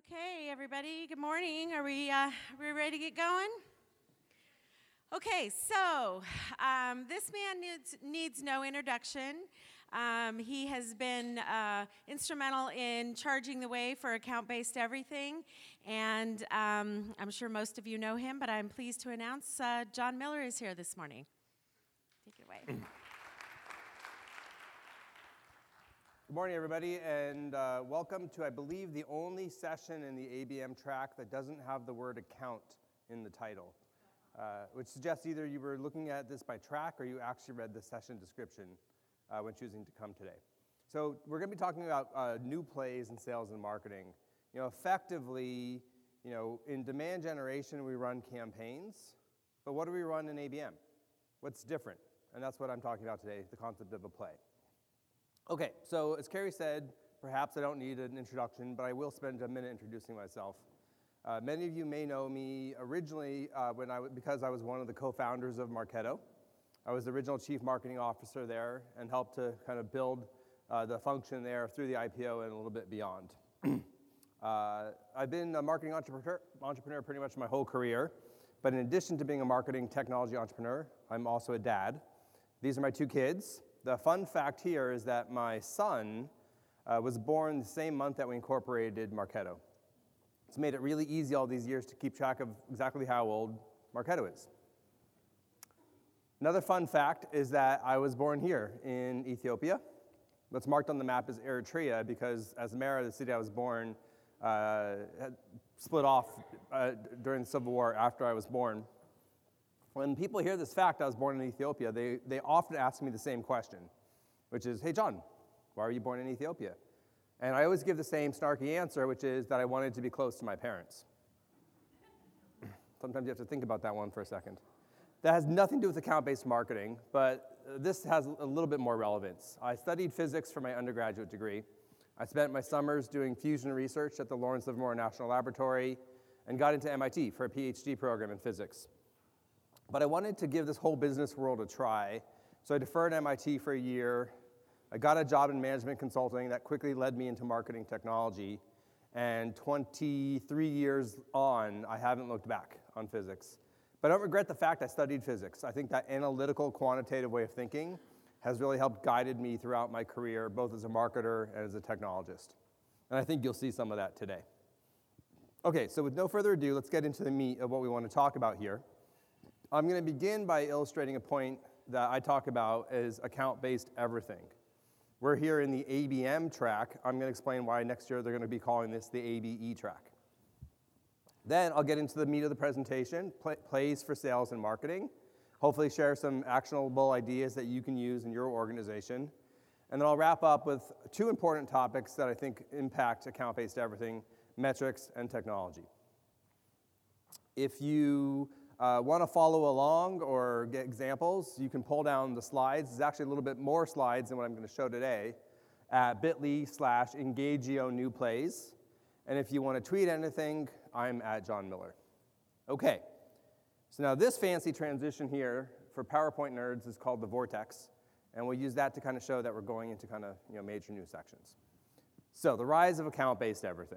Okay, everybody, good morning. Are we ready to get going? Okay, so this man needs no introduction. He has been instrumental in charging the way for account-based everything, and I'm sure most of you know him, but I'm pleased to announce John Miller is here this morning. Take it away. Good morning, everybody, and welcome to, I believe, the only session in the ABM track that doesn't have the word account in the title, which suggests either you were looking at this by track or you actually read the session description when choosing to come today. So we're going to be talking about new plays in sales and marketing. Effectively, in demand generation, we run campaigns, but what do we run in ABM? What's different? And that's what I'm talking about today, the concept of a play. Okay, so as Carrie said, perhaps I don't need an introduction, but I will spend a minute introducing myself. Many of you may know me originally because I was one of the co-founders of Marketo. I was the original chief marketing officer there and helped to kind of build the function there through the IPO and a little bit beyond. I've been a marketing entrepreneur pretty much my whole career, but in addition to being a marketing technology entrepreneur, I'm also a dad. These are my two kids. The fun fact here is that my son was born the same month that we incorporated Marketo. It's made it really easy all these years to keep track of exactly how old Marketo is. Another fun fact is that I was born here in Ethiopia. What's marked on the map is Eritrea because Asmara, the city I was born, had split off during the Civil War after I was born. When people hear this fact, I was born in Ethiopia, they often ask me the same question, which is, hey, John, why were you born in Ethiopia? And I always give the same snarky answer, which is that I wanted to be close to my parents. Sometimes you have to think about that one for a second. That has nothing to do with account-based marketing, but this has a little bit more relevance. I studied physics for my undergraduate degree. I spent my summers doing fusion research at the Lawrence Livermore National Laboratory and got into MIT for a PhD program in physics. But I wanted to give this whole business world a try, so I deferred MIT for a year. I got a job in management consulting that quickly led me into marketing technology, and 23 years on, I haven't looked back on physics. But I don't regret the fact I studied physics. I think that analytical, quantitative way of thinking has really helped guided me throughout my career, both as a marketer and as a technologist. And I think you'll see some of that today. Okay, so with no further ado, let's get into the meat of what we want to talk about here. I'm going to begin by illustrating a point that I talk about as account-based everything. We're here in the ABM track. I'm going to explain why next year they're going to be calling this the ABE track. Then I'll get into the meat of the presentation, plays for sales and marketing, hopefully share some actionable ideas that you can use in your organization. And then I'll wrap up with two important topics that I think impact account-based everything, metrics and technology. If you want to follow along or get examples, you can pull down the slides. There's actually a little bit more slides than what I'm going to show today at bit.ly/EngageEO-New-Plays. And if you want to tweet anything, I'm at John Miller. Okay, so now this fancy transition here for PowerPoint nerds is called the Vortex, and we'll use that to kind of show that we're going into kind of major new sections. So the rise of account-based everything.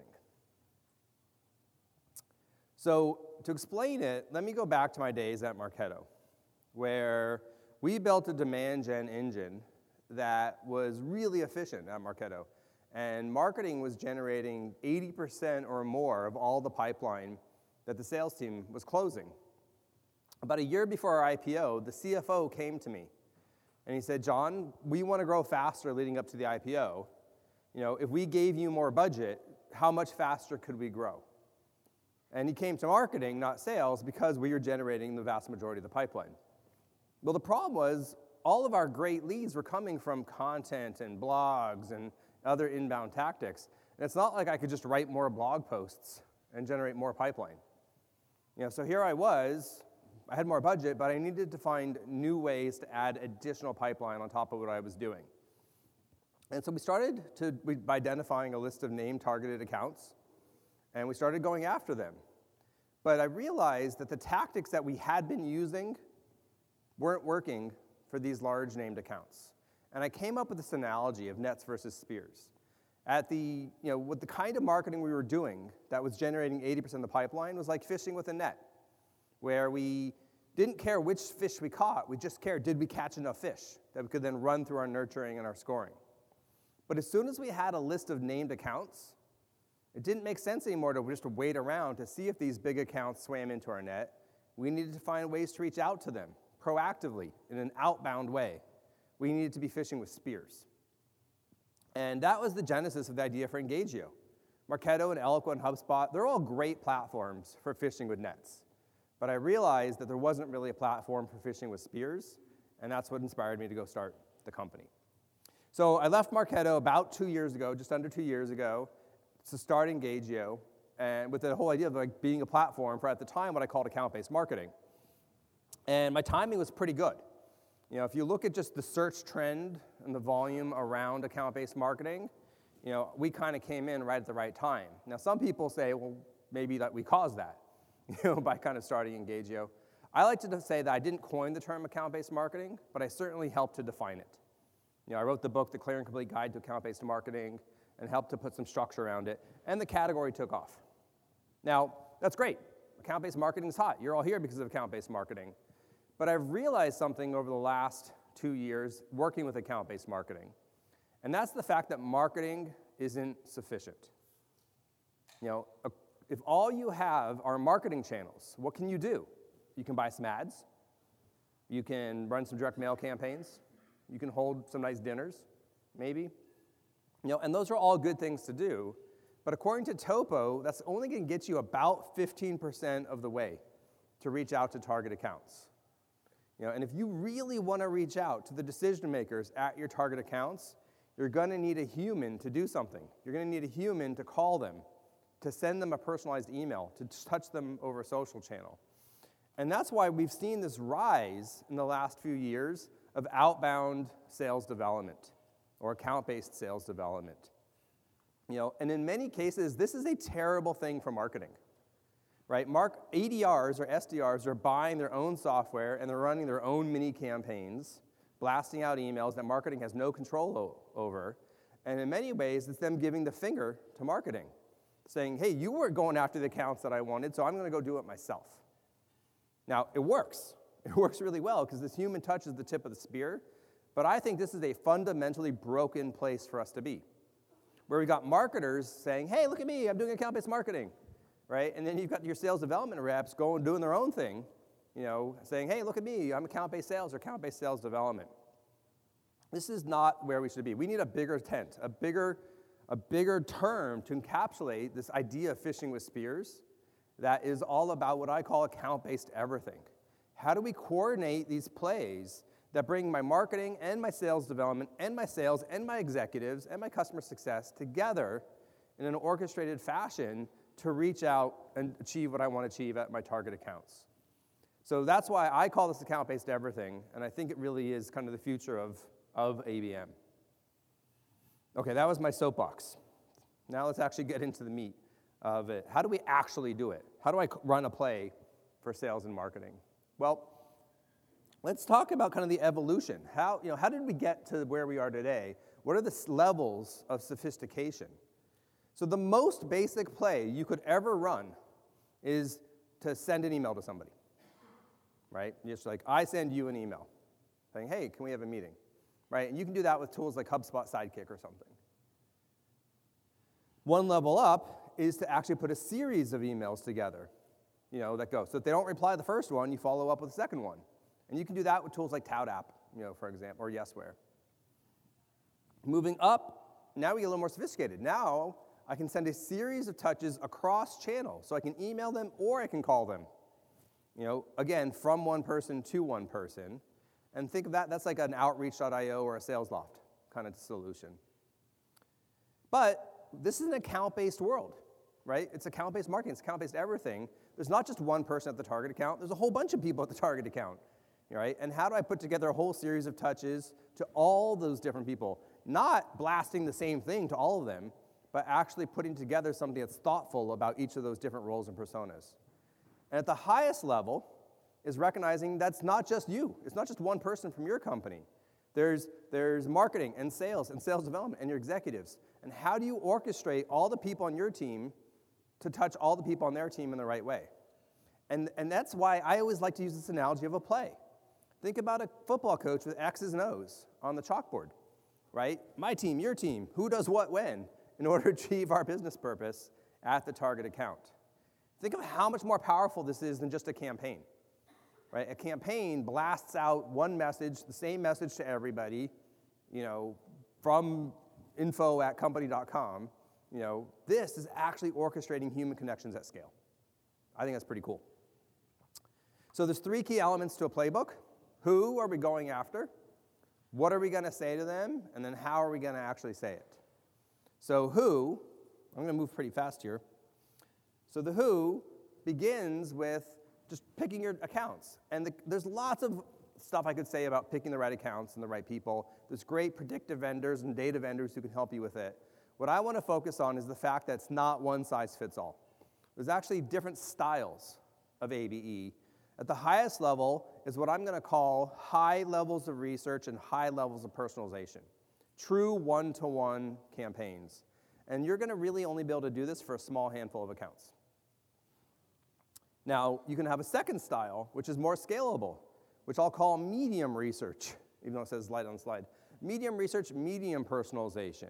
So to explain it, let me go back to my days at Marketo, where we built a demand gen engine that was really efficient at Marketo. And marketing was generating 80% or more of all the pipeline that the sales team was closing. About a year before our IPO, the CFO came to me, and he said, John, we want to grow faster leading up to the IPO. If we gave you more budget, how much faster could we grow? And he came to marketing, not sales, because we were generating the vast majority of the pipeline. Well, the problem was all of our great leads were coming from content and blogs and other inbound tactics. And it's not like I could just write more blog posts and generate more pipeline. So here I was, I had more budget, but I needed to find new ways to add additional pipeline on top of what I was doing. And so we started by identifying a list of name-targeted accounts, and we started going after them. But I realized that the tactics that we had been using weren't working for these large named accounts. And I came up with this analogy of nets versus spears. with the kind of marketing we were doing that was generating 80% of the pipeline was like fishing with a net, where we didn't care which fish we caught, we just cared, did we catch enough fish that we could then run through our nurturing and our scoring. But as soon as we had a list of named accounts, it didn't make sense anymore to just wait around to see if these big accounts swam into our net. We needed to find ways to reach out to them proactively in an outbound way. We needed to be fishing with spears. And that was the genesis of the idea for Engagio. Marketo and Eloqua and HubSpot, they're all great platforms for fishing with nets. But I realized that there wasn't really a platform for fishing with spears, and that's what inspired me to go start the company. So I left Marketo about 2 years ago, just under 2 years ago, to start Engagio, and with the whole idea of like being a platform for, at the time, what I called account-based marketing. And my timing was pretty good. If you look at just the search trend and the volume around account-based marketing, we kind of came in right at the right time. Now, some people say, well, maybe that we caused that, by kind of starting Engagio. I like to say that I didn't coin the term account-based marketing, but I certainly helped to define it. I wrote the book, The Clear and Complete Guide to Account-Based Marketing, and helped to put some structure around it, and the category took off. Now, that's great. Account-based marketing is hot. You're all here because of account-based marketing. But I've realized something over the last 2 years working with account-based marketing, and that's the fact that marketing isn't sufficient. If all you have are marketing channels, what can you do? You can buy some ads. You can run some direct mail campaigns. You can hold some nice dinners, maybe. And those are all good things to do. But according to Topo, that's only going to get you about 15% of the way to reach out to target accounts. And if you really want to reach out to the decision makers at your target accounts, you're going to need a human to do something. You're going to need a human to call them, to send them a personalized email, to touch them over a social channel. And that's why we've seen this rise in the last few years of outbound sales development or account-based sales development. And in many cases, this is a terrible thing for marketing, right? ADRs or SDRs are buying their own software and they're running their own mini campaigns, blasting out emails that marketing has no control over. And in many ways, it's them giving the finger to marketing, saying, hey, you weren't going after the accounts that I wanted, so I'm going to go do it myself. Now, it works. It works really well because this human touch is the tip of the spear, but I think this is a fundamentally broken place for us to be, where we got marketers saying, hey, look at me, I'm doing account-based marketing, right? And then you've got your sales development reps doing their own thing, saying, hey, look at me, I'm account-based sales or account-based sales development. This is not where we should be. We need a bigger tent, a bigger term to encapsulate this idea of fishing with spears that is all about what I call account-based everything. How do we coordinate these plays that bring my marketing and my sales development and my sales and my executives and my customer success together in an orchestrated fashion to reach out and achieve what I want to achieve at my target accounts? So that's why I call this account-based everything, and I think it really is kind of the future of ABM. Okay, that was my soapbox. Now let's actually get into the meat of it. How do we actually do it? How do I run a play for sales and marketing? Well, let's talk about kind of the evolution. How did we get to where we are today? What are the levels of sophistication? So the most basic play you could ever run is to send an email to somebody, right? Just like, I send you an email saying, hey, can we have a meeting, right? And you can do that with tools like HubSpot Sidekick or something. One level up is to actually put a series of emails together, that go. So if they don't reply to the first one, you follow up with the second one. And you can do that with tools like ToutApp, for example, or Yesware. Moving up, now we get a little more sophisticated. Now I can send a series of touches across channels. So I can email them or I can call them. Again, from one person to one person. And think of that's like an Outreach.io or a SalesLoft kind of solution. But this is an account-based world, right? It's account-based marketing. It's account-based everything. There's not just one person at the target account. There's a whole bunch of people at the target account, right? And how do I put together a whole series of touches to all those different people? Not blasting the same thing to all of them, but actually putting together something that's thoughtful about each of those different roles and personas. And at the highest level is recognizing that's not just you. It's not just one person from your company. There's marketing and sales development and your executives. And how do you orchestrate all the people on your team to touch all the people on their team in the right way? And that's why I always like to use this analogy of a play. Think about a football coach with X's and O's on the chalkboard, right? My team, your team, who does what when in order to achieve our business purpose at the target account. Think of how much more powerful this is than just a campaign, right? A campaign blasts out one message, the same message to everybody, from info@company.com. This is actually orchestrating human connections at scale. I think that's pretty cool. So there's 3 key elements to a playbook. Who are we going after? What are we going to say to them? And then how are we going to actually say it? So who, I'm going to move pretty fast here. So the who begins with just picking your accounts. And there's lots of stuff I could say about picking the right accounts and the right people. There's great predictive vendors and data vendors who can help you with it. What I want to focus on is the fact that it's not one size fits all. There's actually different styles of ABE. At the highest level is what I'm going to call high levels of research and high levels of personalization. True one-to-one campaigns. And you're going to really only be able to do this for a small handful of accounts. Now, you can have a second style, which is more scalable, which I'll call medium research, even though it says light on the slide. Medium research, medium personalization.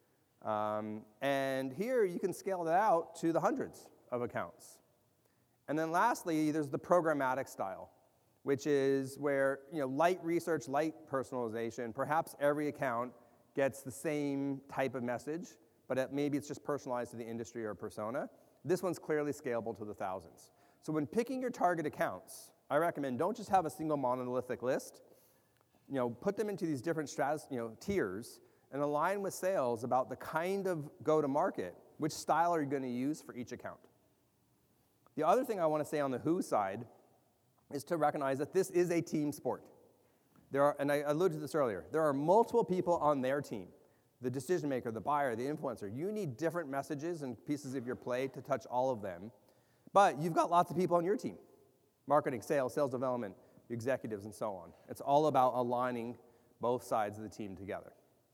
And here you can scale that out to the hundreds of accounts. And then lastly, there's the programmatic style, which is where, light research, light personalization, perhaps every account gets the same type of message, but maybe it's just personalized to the industry or persona. This one's clearly scalable to the thousands. So when picking your target accounts, I recommend don't just have a single monolithic list. Put them into these different tiers and align with sales about the kind of go-to-market, which style are you going to use for each account. The other thing I want to say on the who side is to recognize that this is a team sport. And I alluded to this earlier, there are multiple people on their team. The decision maker, the buyer, the influencer. You need different messages and pieces of your play to touch all of them. But you've got lots of people on your team. Marketing, sales development, executives, and so on. It's all about aligning both sides of the team together.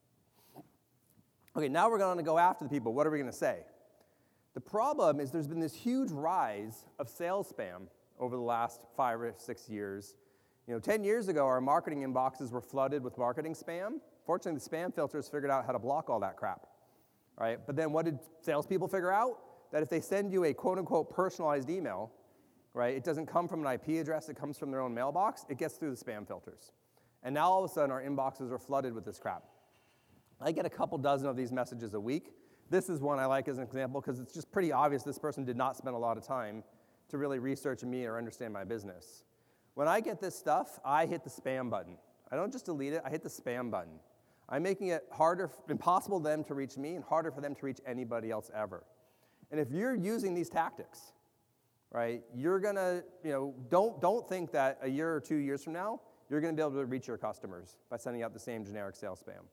Okay, now we're going to go after the people. What are we going to say? The problem is there's been this huge rise of sales spam over the last 5 or 6 years. 10 years ago, our marketing inboxes were flooded with marketing spam. Fortunately, the spam filters figured out how to block all that crap, right? But then what did salespeople figure out? That if they send you a quote-unquote personalized email, right, it doesn't come from an IP address, it comes from their own mailbox, it gets through the spam filters. And now all of a sudden, our inboxes are flooded with this crap. I get a couple dozen of these messages a week. This is one I like as an example because it's just pretty obvious this person did not spend a lot of time to really research me or understand my business. When I get this stuff, I hit the spam button. I don't just delete it, I hit the spam button. I'm making it impossible for them to reach me and harder for them to reach anybody else ever. And if you're using these tactics, right, you're gonna, don't think that a year or 2 years from now, you're gonna be able to reach your customers by sending out the same generic sales spam.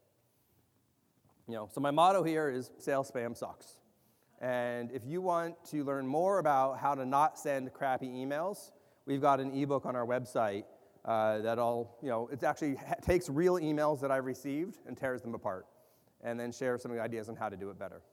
So my motto here is sales spam sucks. And if you want to learn more about how to not send crappy emails, we've got an ebook on our website it actually takes real emails that I've received and tears them apart, and then shares some of the ideas on how to do it better.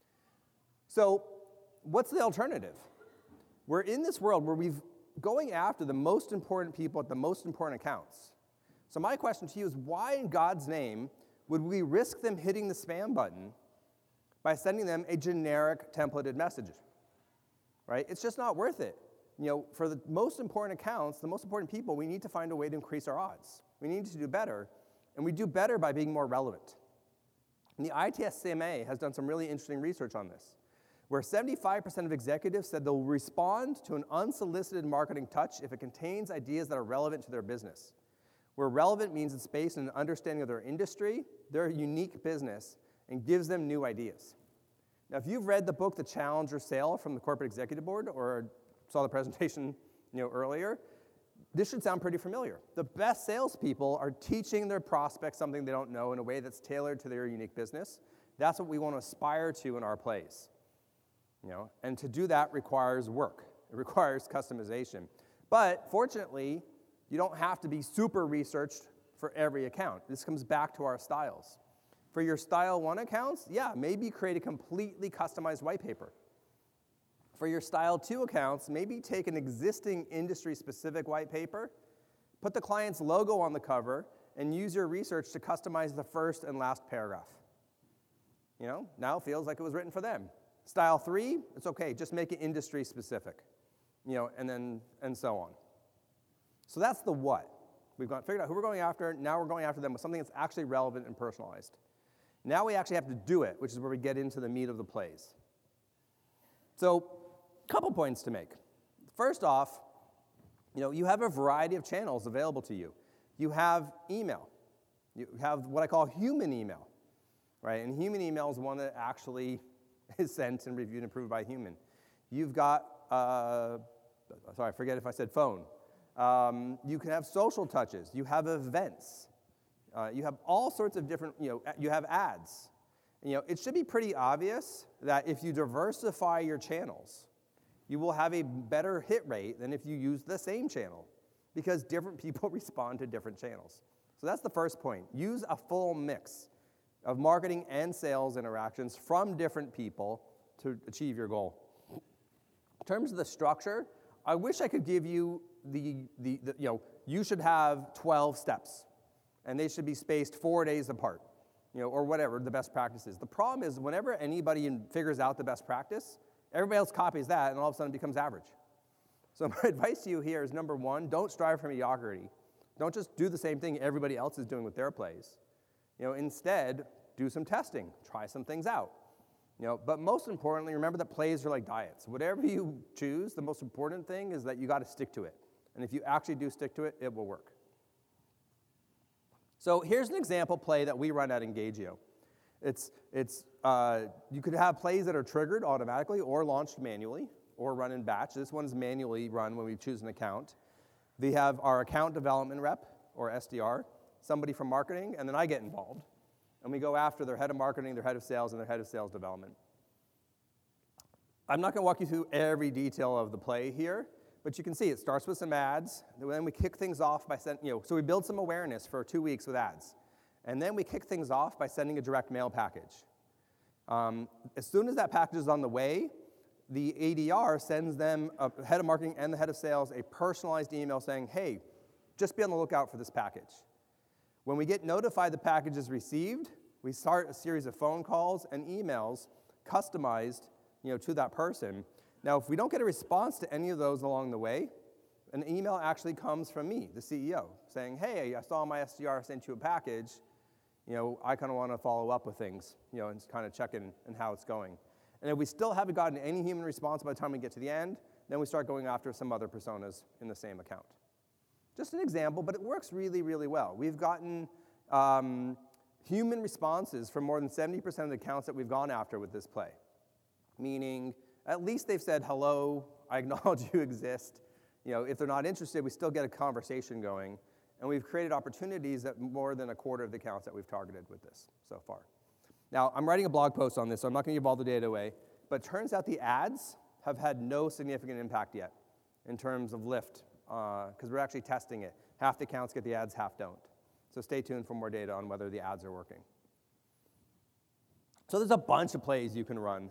So what's the alternative? We're in this world where we're going after the most important people at the most important accounts. So my question to you is, why in God's name would we risk them hitting the spam button by sending them a generic templated message? Right? It's just not worth it. For the most important accounts, the most important people, we need to find a way to increase our odds. We need to do better, and we do better by being more relevant. And the ITSCMA has done some really interesting research on this, where 75% of executives said they'll respond to an unsolicited marketing touch if it contains ideas that are relevant to their business. Where relevant means it's based on an understanding of their industry, their unique business, and gives them new ideas. Now, if you've read the book, The Challenger Sale from the Corporate Executive Board, or saw the presentation earlier, this should sound pretty familiar. The best salespeople are teaching their prospects something they don't know in a way that's tailored to their unique business. That's what we want to aspire to in our plays. And to do that requires work. It requires customization. But fortunately, you don't have to be super researched for every account. This comes back to our styles. For your Style 1 accounts, yeah, maybe create a completely customized white paper. For your Style 2 accounts, maybe take an existing industry-specific white paper, put the client's logo on the cover, and use your research to customize the first and last paragraph. Now it feels like it was written for them. Style 3, it's okay, just make it industry-specific, and so on. So that's the what. We've figured out who we're going after, now we're going after them with something that's actually relevant and personalized. Now we actually have to do it, which is where we get into the meat of the plays. So, a couple points to make. First off, you have a variety of channels available to you. You have email. You have what I call human email, right? And human email is one that actually is sent and reviewed and approved by a human. You've got, sorry, I forget if I said phone. You can have social touches. You have events. You have all sorts of different, you have ads. It should be pretty obvious that if you diversify your channels, you will have a better hit rate than if you use the same channel, because different people respond to different channels. So that's the first point. Use a full mix of marketing and sales interactions from different people to achieve your goal. In terms of the structure, I wish I could give you you should have 12 steps, and they should be spaced 4 days apart, or whatever the best practice is. The problem is whenever anybody figures out the best practice, everybody else copies that, and all of a sudden it becomes average. So my advice to you here is, number one, don't strive for mediocrity. Don't just do the same thing everybody else is doing with their plays. Instead, do some testing, try some things out. But most importantly, remember that plays are like diets. Whatever you choose, the most important thing is that you got to stick to it. And if you actually do stick to it, it will work. So here's an example play that we run at Engagio. You could have plays that are triggered automatically or launched manually or run in batch. This one's manually run when we choose an account. We have our account development rep, or SDR, somebody from marketing, and then I get involved. And we go after their head of marketing, their head of sales, and their head of sales development. I'm not going to walk you through every detail of the play here, but you can see it starts with some ads. Then we kick things off by sending, so we build some awareness for 2 weeks with ads. And then we kick things off by sending a direct mail package. As soon as that package is on the way, the ADR sends them, a head of marketing and the head of sales, a personalized email saying, hey, just be on the lookout for this package. When we get notified the package is received, we start a series of phone calls and emails customized, to that person. Now, if we don't get a response to any of those along the way, an email actually comes from me, the CEO, saying, hey, I saw my SDR sent you a package. I kind of want to follow up with things, and kind of check in on how it's going. And if we still haven't gotten any human response by the time we get to the end, then we start going after some other personas in the same account. Just an example, but it works really, really well. We've gotten human responses from more than 70% of the accounts that we've gone after with this play, meaning at least they've said, hello, I acknowledge you exist. If they're not interested, we still get a conversation going, and we've created opportunities at more than a quarter of the accounts that we've targeted with this so far. Now, I'm writing a blog post on this, so I'm not going to give all the data away, but it turns out the ads have had no significant impact yet in terms of lift, because we're actually testing it. Half the accounts get the ads, half don't. So stay tuned for more data on whether the ads are working. So there's a bunch of plays you can run.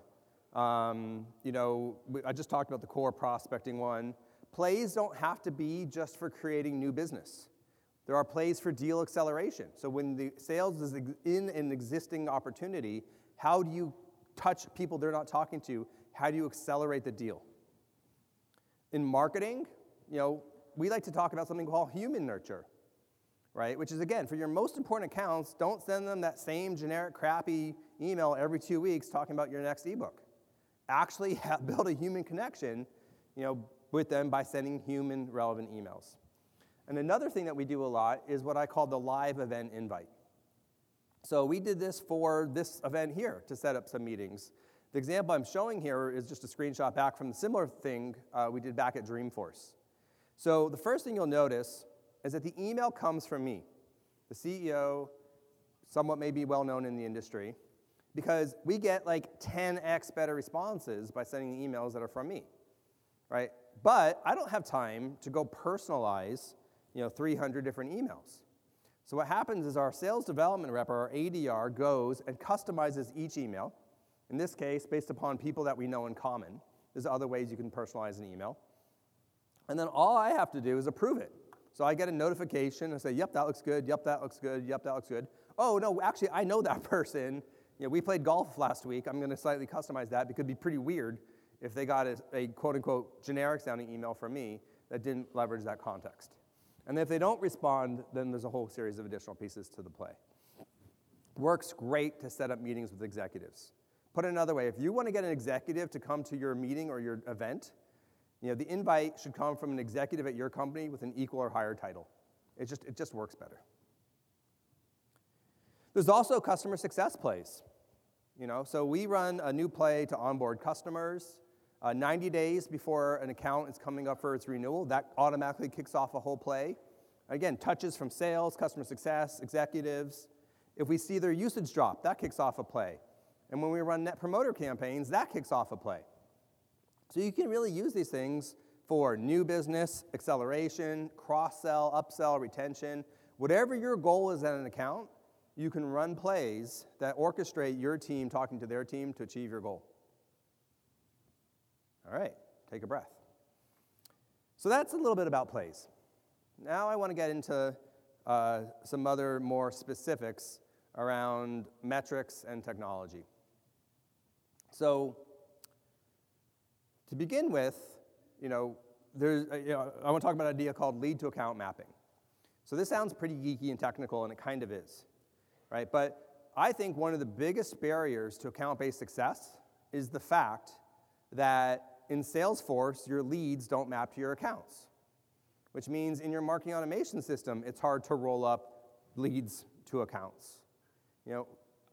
I just talked about the core prospecting one. Plays don't have to be just for creating new business. There are plays for deal acceleration. So when the sales is in an existing opportunity, how do you touch people they're not talking to? How do you accelerate the deal? In marketing, we like to talk about something called human nurture, right? Which is, again, for your most important accounts, don't send them that same generic crappy email every 2 weeks talking about your next ebook. Actually build a human connection, with them by sending human relevant emails. And another thing that we do a lot is what I call the live event invite. So we did this for this event here to set up some meetings. The example I'm showing here is just a screenshot back from the similar thing we did back at Dreamforce. So the first thing you'll notice is that the email comes from me, the CEO, somewhat maybe well-known in the industry, because we get like 10x better responses by sending emails that are from me, right? But I don't have time to go personalize 300 different emails. So what happens is our sales development rep, or our ADR, goes and customizes each email, in this case, based upon people that we know in common. There's other ways you can personalize an email. And then all I have to do is approve it. So I get a notification and say, yep, that looks good, yep, that looks good, yep, that looks good. Oh, no, actually, I know that person. We played golf last week. I'm going to slightly customize that because it'd be pretty weird if they got a quote-unquote generic sounding email from me that didn't leverage that context. And if they don't respond, then there's a whole series of additional pieces to the play. Works great to set up meetings with executives. Put it another way, if you want to get an executive to come to your meeting or your event, the invite should come from an executive at your company with an equal or higher title. It just works better. There's also customer success plays. So we run a new play to onboard customers. 90 days before an account is coming up for its renewal, that automatically kicks off a whole play. Again, touches from sales, customer success, executives. If we see their usage drop, that kicks off a play. And when we run net promoter campaigns, that kicks off a play. So you can really use these things for new business, acceleration, cross-sell, upsell, retention. Whatever your goal is at an account, you can run plays that orchestrate your team talking to their team to achieve your goal. All right, take a breath. So that's a little bit about plays. Now I want to get into some other more specifics around metrics and technology. So to begin with, I want to talk about an idea called lead to account mapping. So this sounds pretty geeky and technical, and it kind of is, right? But I think one of the biggest barriers to account-based success is the fact that in Salesforce, your leads don't map to your accounts, which means in your marketing automation system, it's hard to roll up leads to accounts. The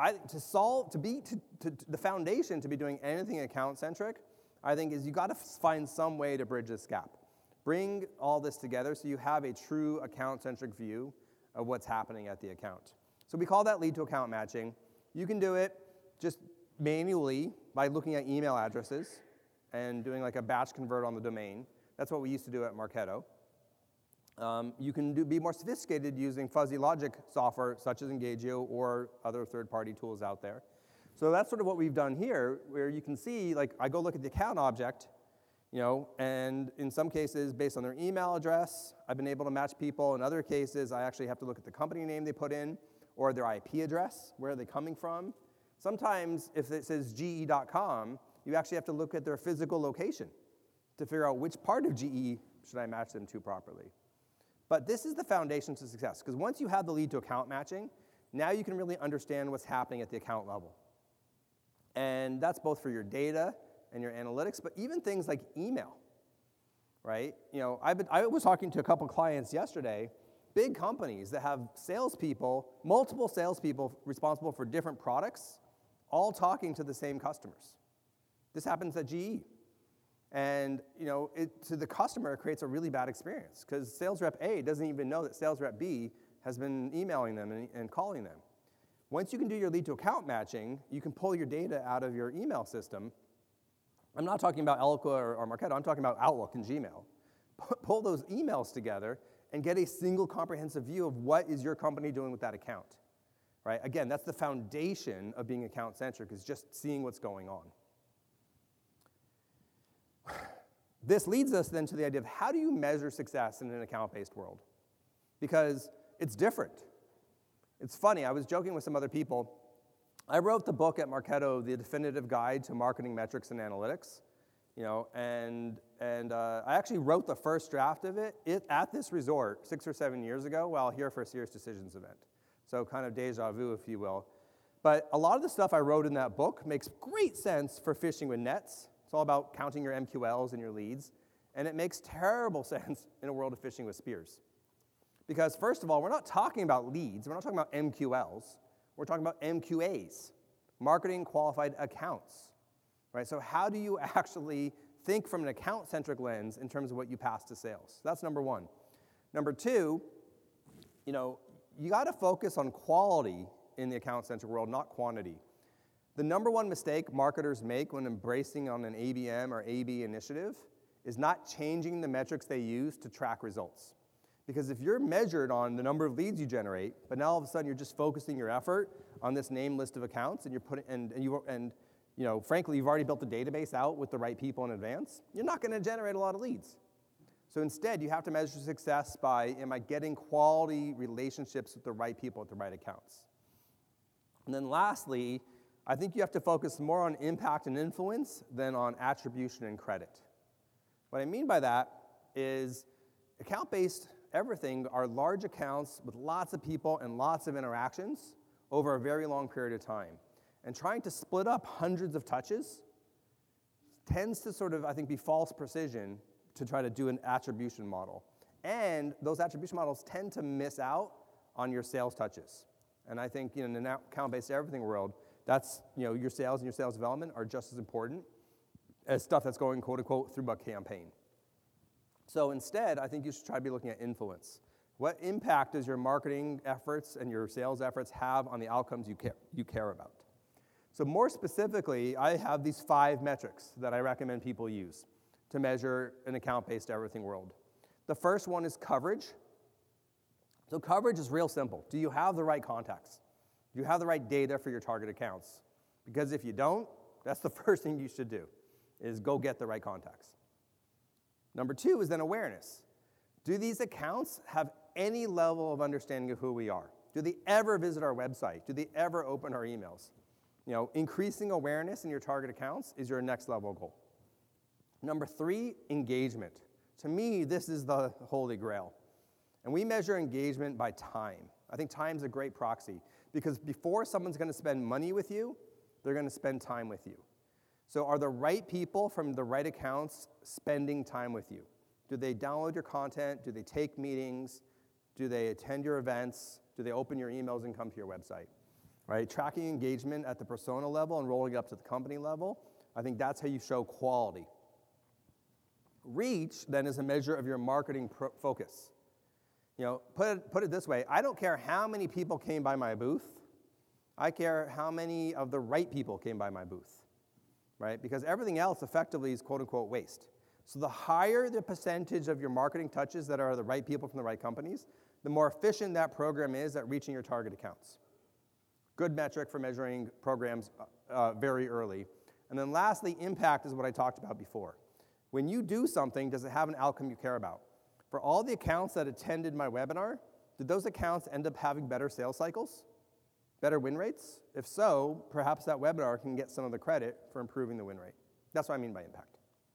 foundation to be doing anything account-centric, I think, is you got to find some way to bridge this gap. Bring all this together so you have a true account-centric view of what's happening at the account. So we call that lead to account matching. You can do it just manually by looking at email addresses and doing like a batch convert on the domain. That's what we used to do at Marketo. You can be more sophisticated using fuzzy logic software such as Engagio or other third-party tools out there. So that's sort of what we've done here, where you can see, like, I go look at the account object, and in some cases, based on their email address, I've been able to match people. In other cases, I actually have to look at the company name they put in or their IP address, where are they coming from. Sometimes, if it says GE.com, you actually have to look at their physical location to figure out which part of GE should I match them to properly. But this is the foundation to success, because once you have the lead to account matching, now you can really understand what's happening at the account level. And that's both for your data and your analytics, but even things like email, right? I was talking to a couple clients yesterday, big companies that have salespeople, multiple salespeople responsible for different products, all talking to the same customers. This happens at GE. And to the customer, it creates a really bad experience because sales rep A doesn't even know that sales rep B has been emailing them and calling them. Once you can do your lead to account matching, you can pull your data out of your email system. I'm not talking about Eloqua or Marketo, I'm talking about Outlook and Gmail. Pull those emails together and get a single comprehensive view of what is your company doing with that account, right? Again, that's the foundation of being account-centric, is just seeing what's going on. This leads us then to the idea of how do you measure success in an account-based world? Because it's different. It's funny, I was joking with some other people. I wrote the book at Marketo, The Definitive Guide to Marketing Metrics and Analytics, and I actually wrote the first draft of it at this resort 6 or 7 years ago while here for a Serious Decisions event. So kind of deja vu, if you will. But a lot of the stuff I wrote in that book makes great sense for fishing with nets. It's all about counting your MQLs and your leads. And it makes terrible sense in a world of fishing with spears. Because first of all, we're not talking about leads. We're not talking about MQLs. We're talking about MQAs, marketing qualified accounts, right? So how do you actually think from an account-centric lens in terms of what you pass to sales? That's number one. Number two, you got to focus on quality in the account-centric world, not quantity. The number one mistake marketers make when embracing on an ABM or AB initiative is not changing the metrics they use to track results. Because if you're measured on the number of leads you generate, but now all of a sudden you're just focusing your effort on this name list of accounts, and you're putting frankly, you've already built the database out with the right people in advance, you're not going to generate a lot of leads. So instead, you have to measure success by, am I getting quality relationships with the right people at the right accounts? And then lastly, I think you have to focus more on impact and influence than on attribution and credit. What I mean by that is account-based everything are large accounts with lots of people and lots of interactions over a very long period of time. And trying to split up hundreds of touches tends to sort of, I think, be false precision to try to do an attribution model. And those attribution models tend to miss out on your sales touches. And I think in the account-based everything world, that's, your sales and your sales development are just as important as stuff that's going, quote unquote, through a campaign. So instead, I think you should try to be looking at influence. What impact does your marketing efforts and your sales efforts have on the outcomes you care about? So more specifically, I have these 5 metrics that I recommend people use to measure an account-based everything world. The first one is coverage. So coverage is real simple. Do you have the right contacts? Do you have the right data for your target accounts? Because if you don't, that's the first thing you should do, is go get the right contacts. Number 2 is then awareness. Do these accounts have any level of understanding of who we are? Do they ever visit our website? Do they ever open our emails? Increasing awareness in your target accounts is your next level goal. Number 3, engagement. To me, this is the holy grail. And we measure engagement by time. I think time's a great proxy because before someone's going to spend money with you, they're going to spend time with you. So are the right people from the right accounts spending time with you? Do they download your content? Do they take meetings? Do they attend your events? Do they open your emails and come to your website? Right? Tracking engagement at the persona level and rolling it up to the company level, I think that's how you show quality. Reach, then, is a measure of your marketing focus. Put it this way, I don't care how many people came by my booth, I care how many of the right people came by my booth, right? Because everything else effectively is quote-unquote waste. So the higher the percentage of your marketing touches that are the right people from the right companies, the more efficient that program is at reaching your target accounts. Good metric for measuring programs very early. And then lastly, impact is what I talked about before. When you do something, does it have an outcome you care about? For all the accounts that attended my webinar, did those accounts end up having better sales cycles? Better win rates? If so, perhaps that webinar can get some of the credit for improving the win rate. That's what I mean by impact.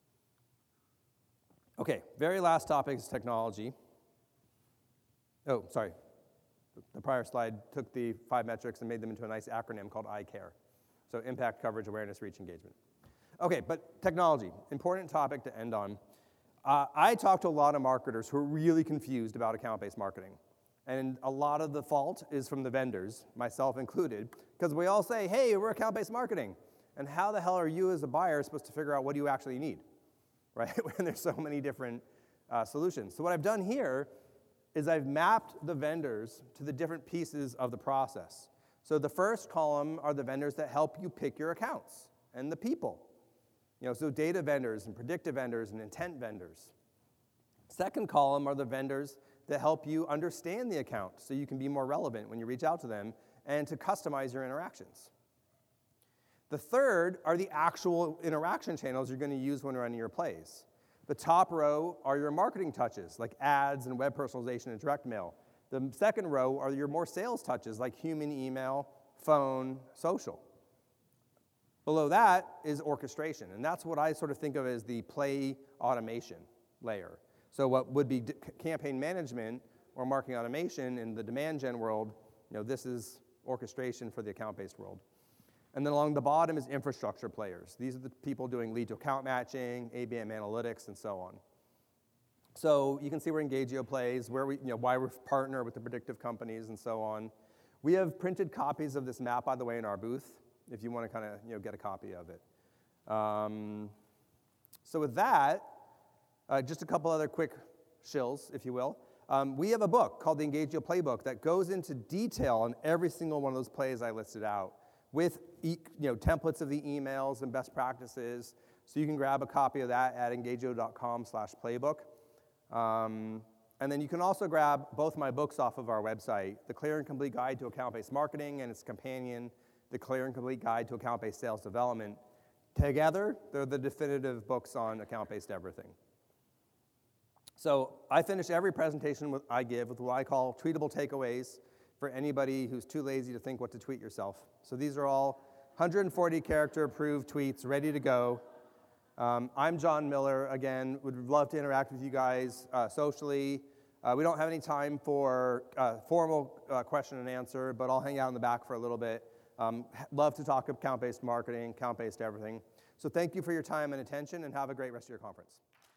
Okay, very last topic is technology. Oh, sorry. The prior slide took the 5 metrics and made them into a nice acronym called ICARE. So impact, coverage, awareness, reach, engagement. Okay, but technology, important topic to end on. I talk to a lot of marketers who are really confused about account-based marketing. And a lot of the fault is from the vendors, myself included, because we all say, hey, we're account-based marketing. And how the hell are you as a buyer supposed to figure out what you actually need, right? When there's so many different solutions. So what I've done here is I've mapped the vendors to the different pieces of the process. So the first column are the vendors that help you pick your accounts and the people. So data vendors and predictive vendors and intent vendors. Second column are the vendors that help you understand the account so you can be more relevant when you reach out to them and to customize your interactions. The third are the actual interaction channels you're going to use when running your plays. The top row are your marketing touches, like ads and web personalization and direct mail. The second row are your more sales touches, like human email, phone, social. Below that is orchestration, and that's what I sort of think of as the play automation layer. So what would be campaign management or marketing automation in the demand gen world, this is orchestration for the account-based world. And then along the bottom is infrastructure players. These are the people doing lead to account matching, ABM analytics, and so on. So you can see where Engagio plays, where why we partner with the predictive companies and so on. We have printed copies of this map, by the way, in our booth, if you want to kind of get a copy of it. So with that, just a couple other quick shills, if you will. We have a book called the Engagio Playbook that goes into detail on every single one of those plays I listed out with templates of the emails and best practices. So you can grab a copy of that at engagio.com/playbook. And And then you can also grab both my books off of our website, The Clear and Complete Guide to Account-Based Marketing and its companion, The Clear and Complete Guide to Account-Based Sales Development. Together, they're the definitive books on account-based everything. So I finish every presentation I give with what I call tweetable takeaways for anybody who's too lazy to think what to tweet yourself. So these are all 140 character approved tweets ready to go. I'm John Miller. Again, would love to interact with you guys socially. We don't have any time for formal question and answer, but I'll hang out in the back for a little bit. Love to talk account-based marketing, account-based everything. So thank you for your time and attention, and have a great rest of your conference.